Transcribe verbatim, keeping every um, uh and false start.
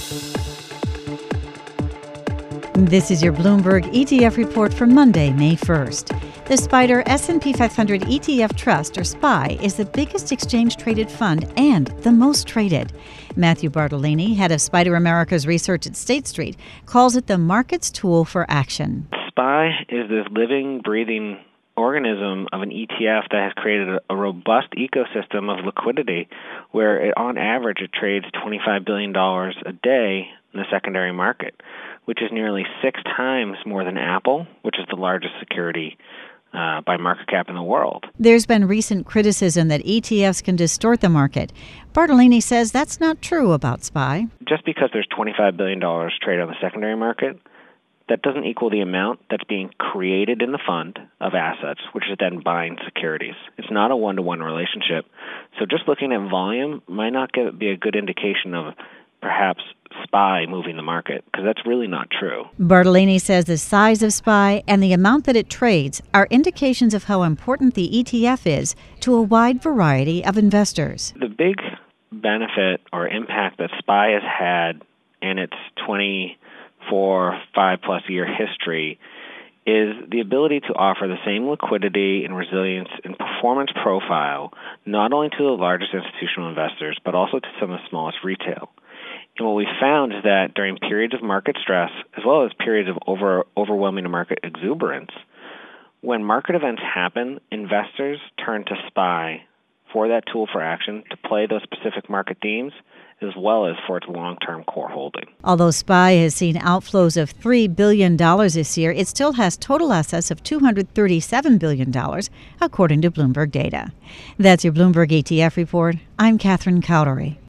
This is your Bloomberg E T F report for Monday, May first. The SPDR S and P five hundred E T F Trust, or S P Y, is the biggest exchange-traded fund and the most traded. Matthew Bartolini, head of SPDR America's research at State Street, calls it the market's tool for action. S P Y is this living, breathing organism of an E T F that has created a, a robust ecosystem of liquidity where, it, on average, it trades twenty-five billion dollars a day in the secondary market, which is nearly six times more than Apple, which is the largest security uh, by market cap in the world. There's been recent criticism that E T Fs can distort the market. Bartolini says that's not true about S P Y. Just because there's twenty-five billion dollars traded on the secondary market, that doesn't equal the amount that's being created in the fund of assets, which is then buying securities. It's not a one-to-one relationship. So just looking at volume might not get, be a good indication of perhaps S P Y moving the market, because that's really not true. Bartolini says the size of S P Y and the amount that it trades are indications of how important the E T F is to a wide variety of investors. The big benefit or impact that S P Y has had in its twenty-four, five-plus year history is the ability to offer the same liquidity and resilience and performance profile not only to the largest institutional investors, but also to some of the smallest retail. And what we found is that during periods of market stress, as well as periods of over, overwhelming market exuberance, when market events happen, investors turn to S P Y for that tool for action to play those specific market themes, as well as for its long-term core holding. Although S P Y has seen outflows of three billion dollars this year, it still has total assets of two hundred thirty-seven billion dollars, according to Bloomberg data. That's your Bloomberg E T F report. I'm Catherine Cowdery.